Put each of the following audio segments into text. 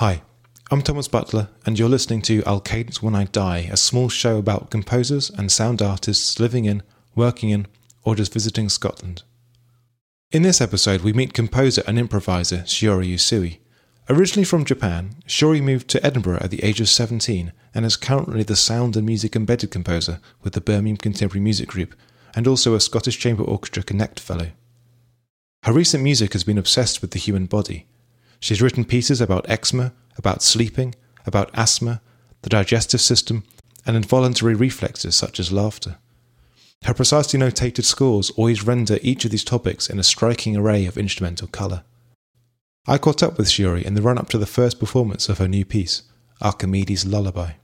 Hi, I'm Thomas Butler, and you're listening to I'll Cadence When I Die, a small show about composers and sound artists living in, working in, or just visiting Scotland. In this episode, we meet composer and improviser Shiori Usui. Originally from Japan, Shiori moved to Edinburgh at the age of 17 and is currently the sound and music embedded composer with the Birmingham Contemporary Music Group and also a Scottish Chamber Orchestra Connect Fellow. Her recent music has been obsessed with the human body. She's written pieces about eczema, about sleeping, about asthma, the digestive system, and involuntary reflexes such as laughter. Her precisely notated scores always render each of these topics in a striking array of instrumental colour. I caught up with Shiori in the run-up to the first performance of her new piece, Archimedes' Lullaby.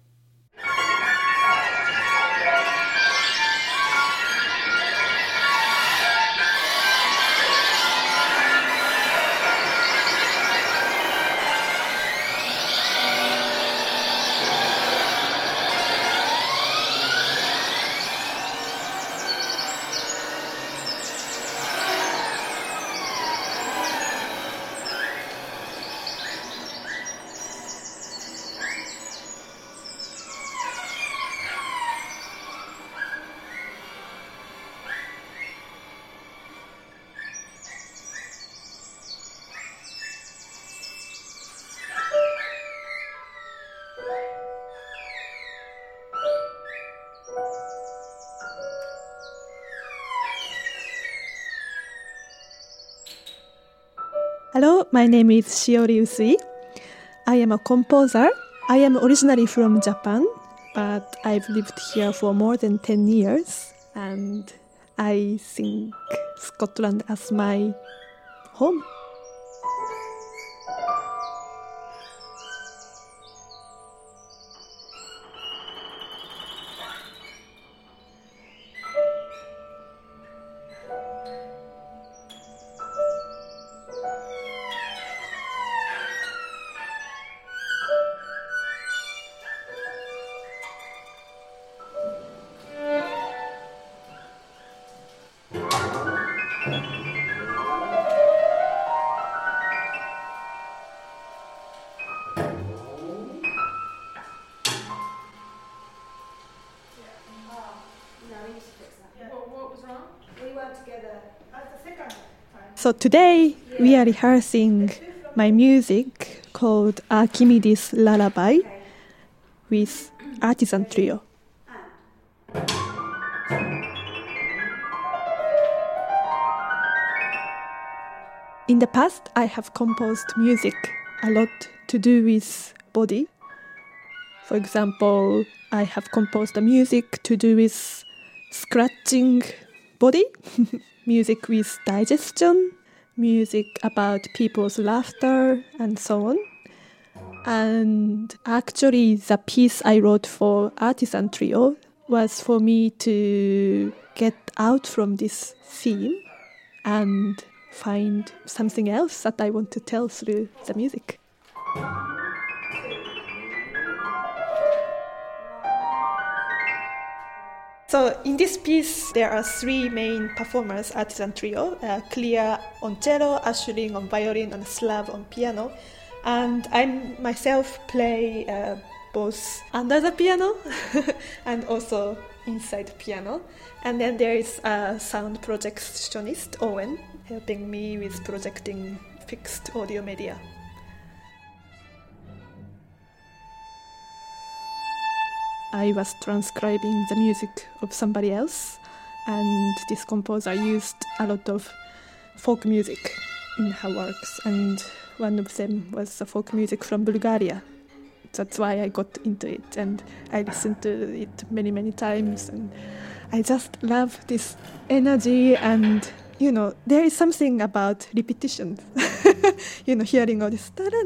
Hello, my name is Shiori Usui. I am a composer. I am originally from Japan, but I've lived here for more than 10 years, and I think Scotland as my home. So today we are rehearsing my music called Archimedes' Lullaby with Artisan Trio. In the past, I have composed music a lot to do with body. For example, I have composed the music to do with scratching body, music with digestion, music about people's laughter, and so on. And actually, the piece I wrote for Artisan Trio was for me to get out from this theme and find something else that I want to tell through the music. So in this piece, there are three main performers, Artisan Trio, Clea on cello, Aisling on violin, and Slav on piano. And I myself play both under the piano and also inside the piano. And then there is a sound projectionist, Owen, helping me with projecting fixed audio media. I was transcribing the music of somebody else, and this composer used a lot of folk music in her works, and one of them was the folk music from Bulgaria. That's why I got into it, and I listened to it many, many times, and I just love this energy, and, there is something about repetition. Hearing all this, and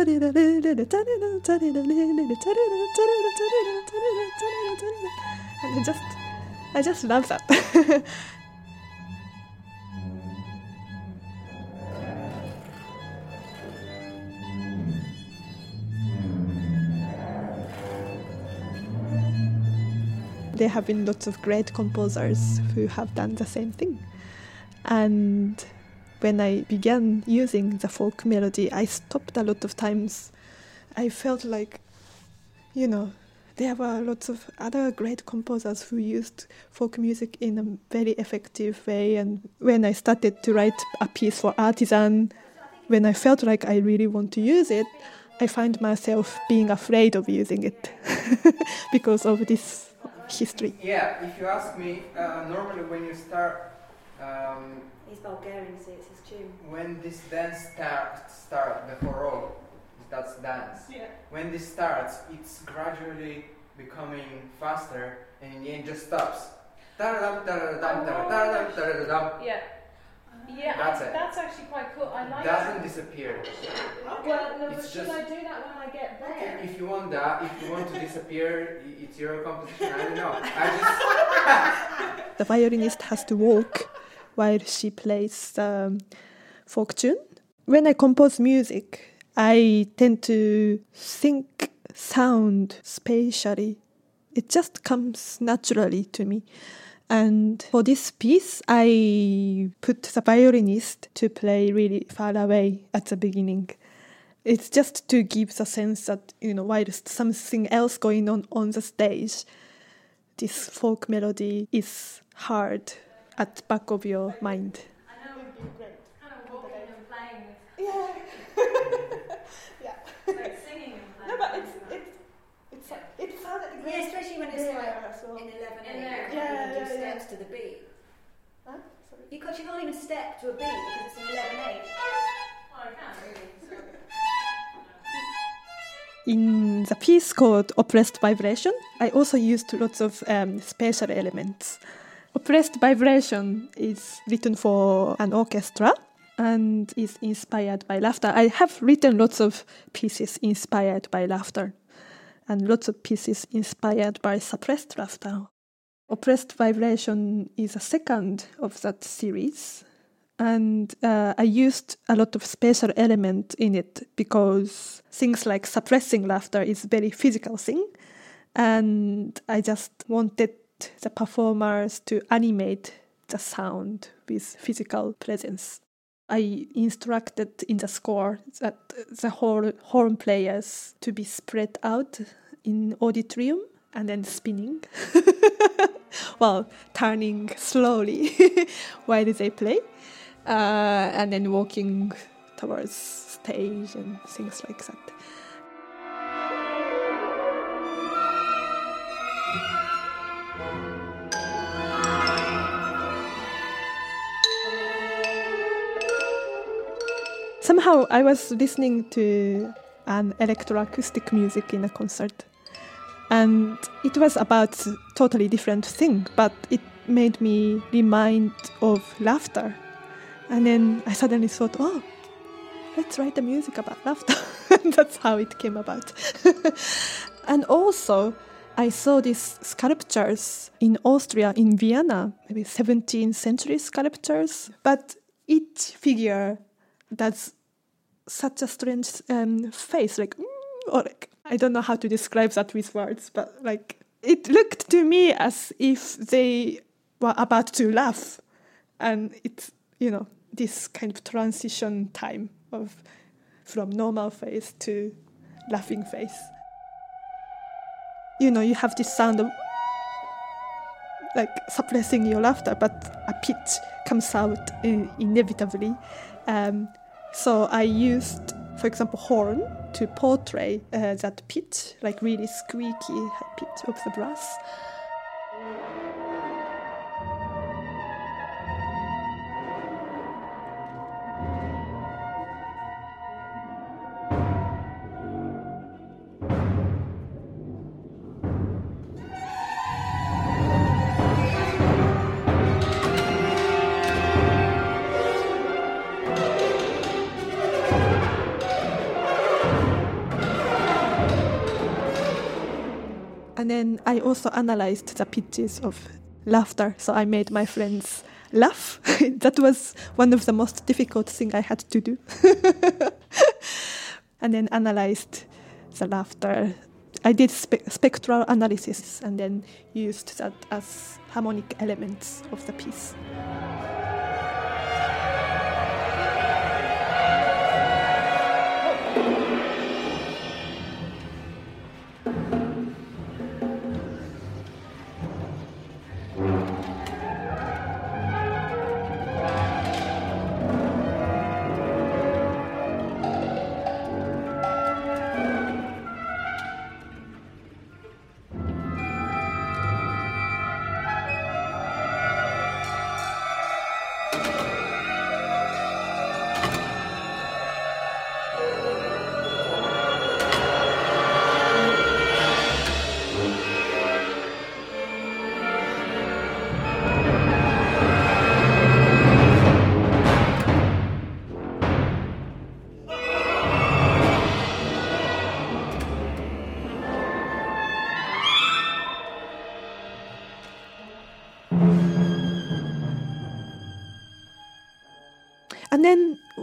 I just love that. There have been lots of great composers who have done the same thing. And when I began using the folk melody, I stopped a lot of times I felt like, there were lots of other great composers who used folk music in a very effective way. And when I started to write a piece for Artisan, when I felt like I really want to use it, I find myself being afraid of using it because of this history. Yeah, if you ask me, normally when you start... he's Bulgarian, so it's his tune. When this dance starts before all, that's dance. Yeah. When this starts, it's gradually becoming faster, and in the end just stops. Yeah. Yeah, That's it. That's actually quite cool. I like Doesn't disappear. Well, no, It's should just- I do that when I get there? If you want that, if you want to disappear, it's your composition. I don't know. The violinist has to walk while she plays folk tune. When I compose music, I tend to think sound spatially. It just comes naturally to me. And for this piece, I put the violinist to play really far away at the beginning. It's just to give the sense that, while something else going on the stage, this folk melody is heard at the back of your mind. I know, kind of walking and playing with, Yeah. like singing and playing. No, but it sounded great. Yeah, especially when it's Yeah, like so- in 11 In there. you can't even do Yeah. steps to the beat. Huh? Sorry. You can't even step to a beat because it's an 11/8. Well, I can really. So. In the piece called Oppressed Vibration, I also used lots of spatial elements. Oppressed Vibration is written for an orchestra and is inspired by laughter. I have written lots of pieces inspired by laughter and lots of pieces inspired by suppressed laughter. Oppressed Vibration is a second of that series. And I used a lot of spatial element in it because things like suppressing laughter is a very physical thing. And I just wanted the performers to animate the sound with physical presence. I instructed in the score that the horn players to be spread out in auditorium and then spinning, well, turning slowly while they play. And then walking towards stage and things like that. Somehow I was listening to an electroacoustic music in a concert, and it was about a totally different thing, but it made me remind of laughter. And then I suddenly thought, let's write a music about laughter. And that's how it came about. And also, I saw these sculptures in Austria, in Vienna, maybe 17th century sculptures. But each figure does such a strange face, I don't know how to describe that with words, but it looked to me as if they were about to laugh. And it's, this kind of transition time from normal face to laughing face. You have this sound of suppressing your laughter, but a pitch comes out inevitably. So I used, for example, horn to portray that pitch, really squeaky high pitch of the brass. And then I also analyzed the pitches of laughter, so I made my friends laugh. That was one of the most difficult things I had to do. And then analyzed the laughter. I did spectral analysis and then used that as harmonic elements of the piece.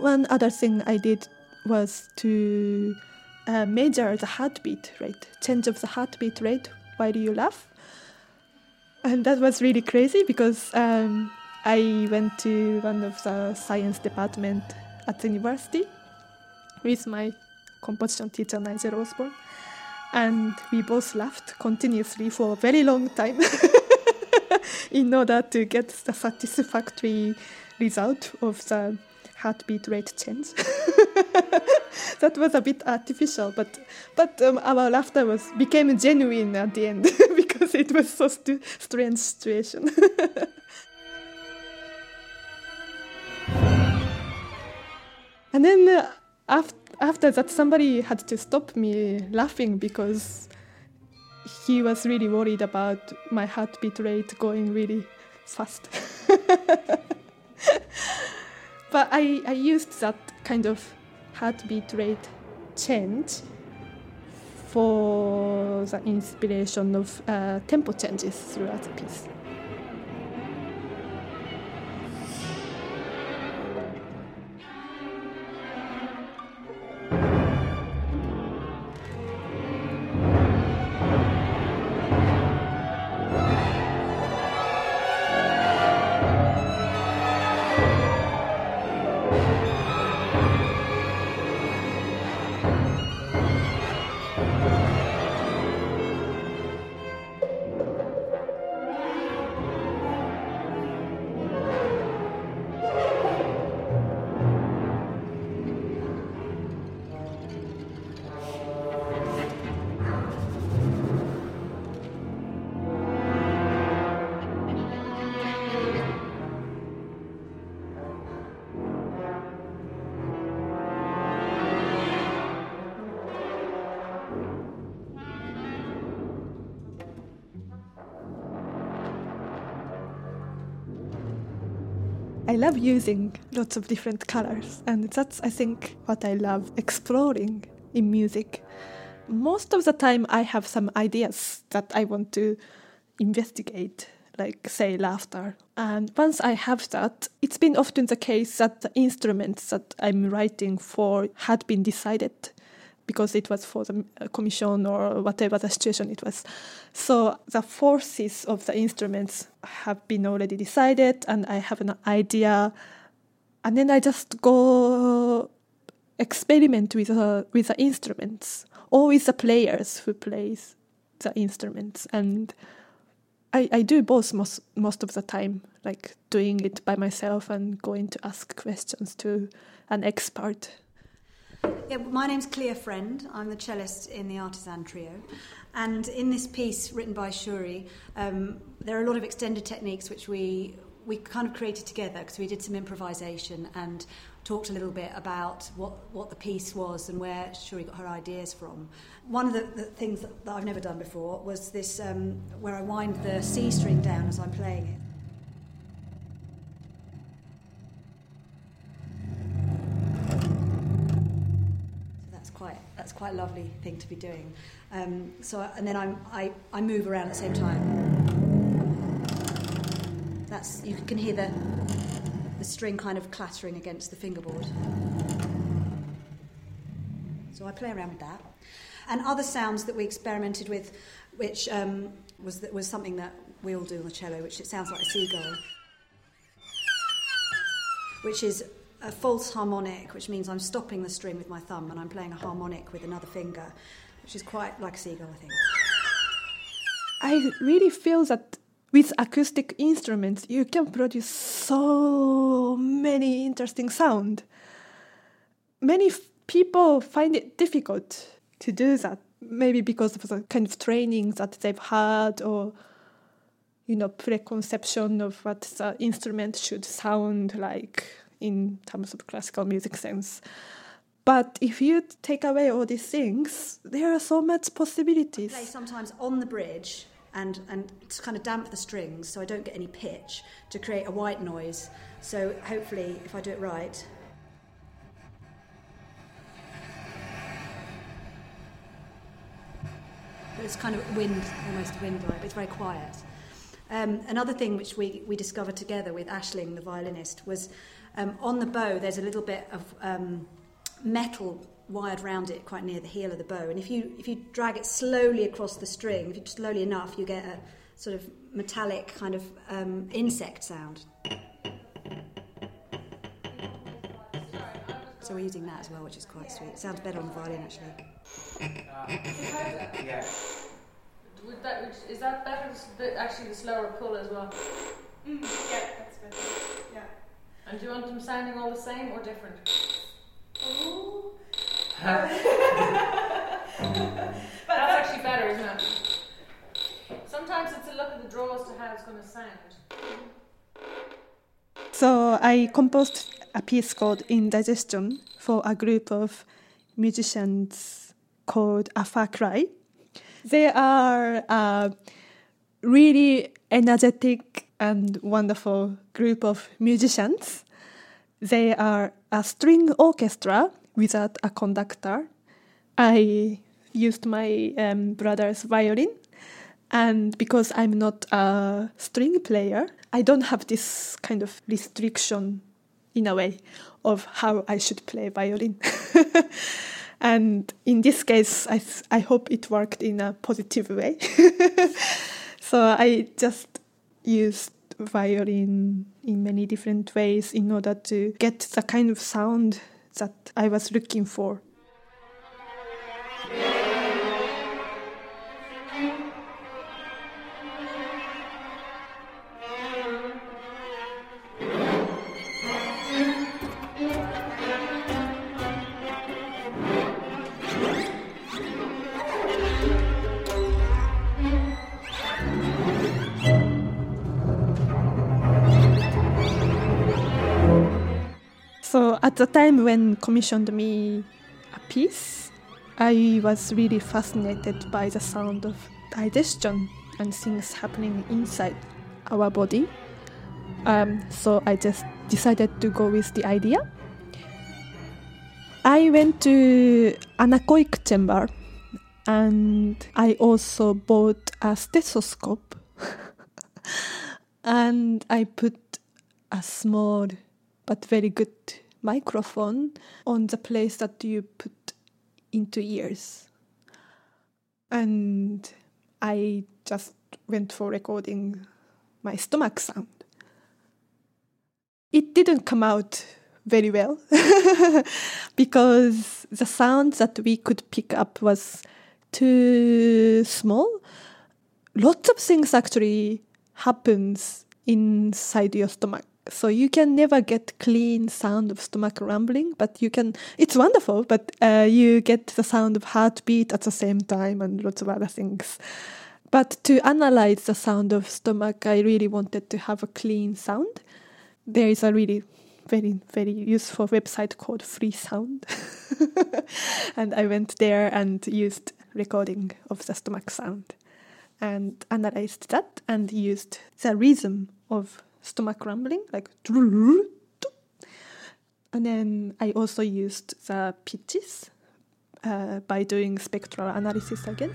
one other thing I did was to measure the heartbeat rate, change of the heartbeat rate while you laugh. And that was really crazy because I went to one of the science department at the university with my composition teacher, Nigel Osborne. And we both laughed continuously for a very long time in order to get the satisfactory result of the heartbeat rate change. That was a bit artificial, but our laughter became genuine at the end because it was so strange situation. And then after that, somebody had to stop me laughing because he was really worried about my heartbeat rate going really fast. But I used that kind of heartbeat rate change for the inspiration of tempo changes throughout the piece. I love using lots of different colors, and that's, I think, what I love exploring in music. Most of the time I have some ideas that I want to investigate, like, say, laughter. And once I have that, it's been often the case that the instruments that I'm writing for had been decided because it was for the commission or whatever the situation it was. So the forces of the instruments have been already decided, and I have an idea, and then I just go experiment with the instruments or with the players who plays the instruments. And I do both most of the time, like doing it by myself and going to ask questions to an expert. Yeah, my name's Clea Friend. I'm the cellist in the Artisan Trio. And in this piece written by Shuri, there are a lot of extended techniques which we kind of created together because we did some improvisation and talked a little bit about what the piece was and where Shuri got her ideas from. One of the things that I've never done before was this, where I wind the C string down as I'm playing it. That's quite a lovely thing to be doing. And then I move around at the same time. You can hear the string kind of clattering against the fingerboard. So I play around with that. And other sounds that we experimented with, which was something that we all do on the cello, which it sounds like a seagull, which is a false harmonic, which means I'm stopping the string with my thumb and I'm playing a harmonic with another finger, which is quite like a seagull, I think. I really feel that with acoustic instruments, you can produce so many interesting sound. Many people find it difficult to do that, maybe because of the kind of training that they've had or, preconception of what the instrument should sound like in terms of classical music sense. But if you take away all these things, there are so much possibilities. I play sometimes on the bridge and to kind of damp the strings so I don't get any pitch, to create a white noise. So hopefully, if I do it right... But it's kind of almost wind-like, but it's very quiet. Another thing which we discovered together with Aisling, the violinist, was On the bow, there's a little bit of metal wired round it quite near the heel of the bow. And if you drag it slowly across the string, if you slowly enough, you get a sort of metallic kind of insect sound. So we're using that as well, which is quite sweet. It sounds better on the violin, actually. Yeah. Is that better? Actually, the slower pull as well. Yeah, that's better. Yeah. And do you want them sounding all the same or different? Oh. That's actually better, isn't it? Sometimes it's a look at the draw as to how it's going to sound. So I composed a piece called Indigestion for a group of musicians called A Far Cry. They are a really energetic and wonderful group of musicians. They are a string orchestra without a conductor. I used my brother's violin, and because I'm not a string player, I don't have this kind of restriction in a way of how I should play violin. And in this case, I hope it worked in a positive way. So I just used violin in many different ways in order to get the kind of sound that I was looking for. So at the time when commissioned me a piece, I was really fascinated by the sound of digestion and things happening inside our body. So I just decided to go with the idea. I went to anechoic chamber and I also bought a stethoscope and I put a small but very good microphone on the place that you put into ears. And I just went for recording my stomach sound. It didn't come out very well because the sound that we could pick up was too small. Lots of things actually happens inside your stomach. So you can never get clean sound of stomach rumbling, but you can, it's wonderful, but you get the sound of heartbeat at the same time and lots of other things. But to analyze the sound of stomach, I really wanted to have a clean sound. There is a really very, very useful website called Freesound. And I went there and used recording of the stomach sound and analyzed that and used the rhythm of stomach rumbling, like, and then I also used the pitches by doing spectral analysis again.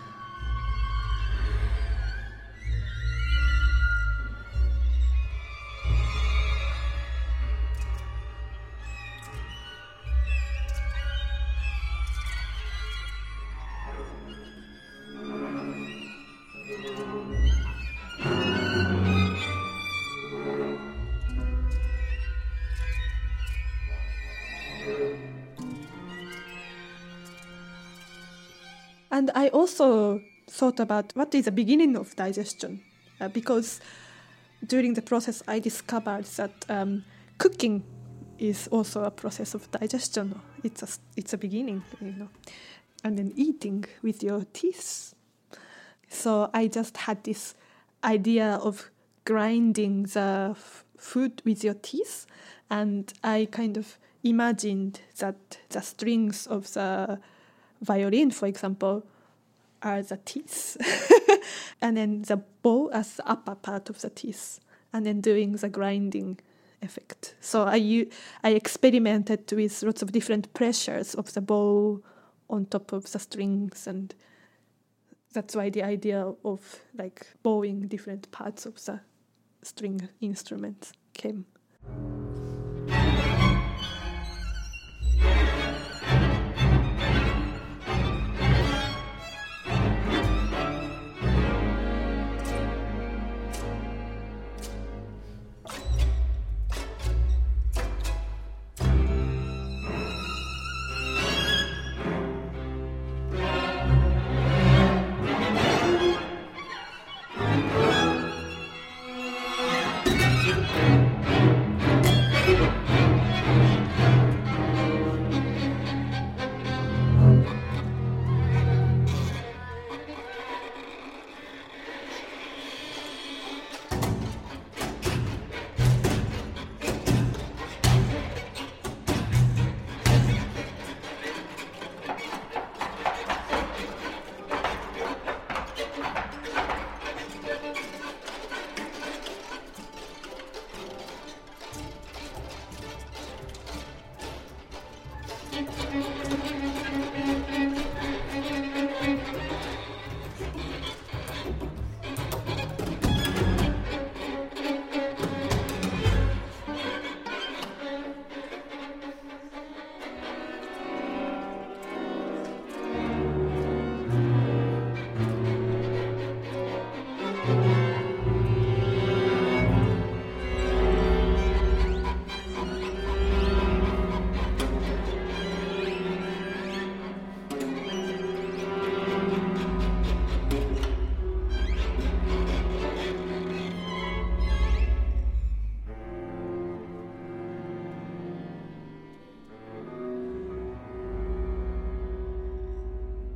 And I also thought about what is the beginning of digestion, because during the process I discovered that cooking is also a process of digestion. It's a beginning, and then eating with your teeth. So I just had this idea of grinding the food with your teeth, and I kind of imagined that the strings of the violin, for example, are the teeth, and then the bow as the upper part of the teeth, and then doing the grinding effect. So I experimented with lots of different pressures of the bow on top of the strings, and that's why the idea of like bowing different parts of the string instruments came.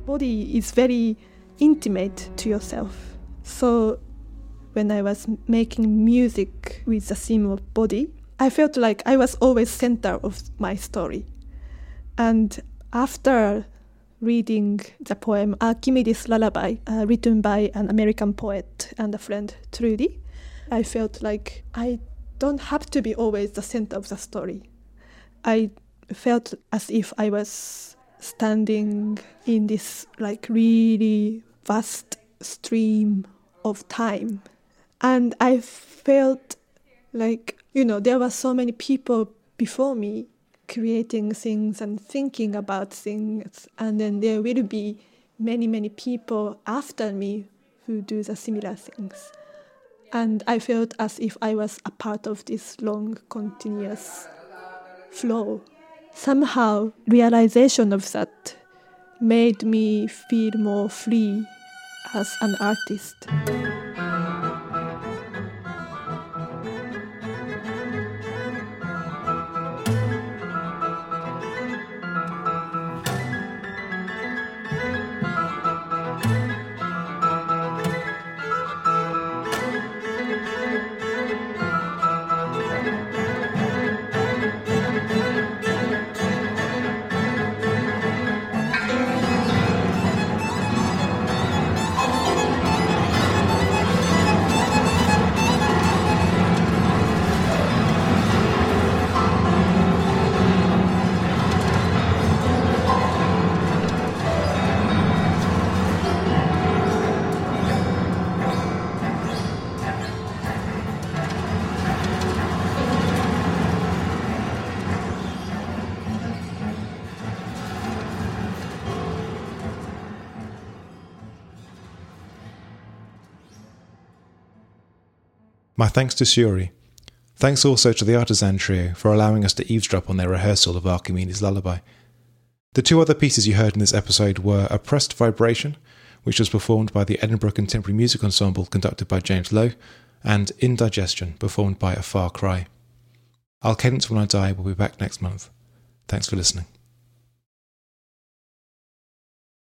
body is very intimate to yourself. So when I was making music with the theme of body, I felt like I was always center of my story. And after reading the poem Archimedes' Lullaby, written by an American poet and a friend, Trudy, I felt like I don't have to be always the center of the story. I felt as if I was standing in this like really vast stream of time. And I felt like, there were so many people before me creating things and thinking about things, and then there will be many, many people after me who do the similar things. And I felt as if I was a part of this long, continuous flow. Somehow, realization of that made me feel more free as an artist. My thanks to Shuri. Thanks also to the Artisan Trio for allowing us to eavesdrop on their rehearsal of Archimedes' Lullaby. The two other pieces you heard in this episode were Oppressed Vibration, which was performed by the Edinburgh Contemporary Music Ensemble conducted by James Lowe, and Indigestion, performed by A Far Cry. I'll Cadence When I Die will be back next month. Thanks for listening.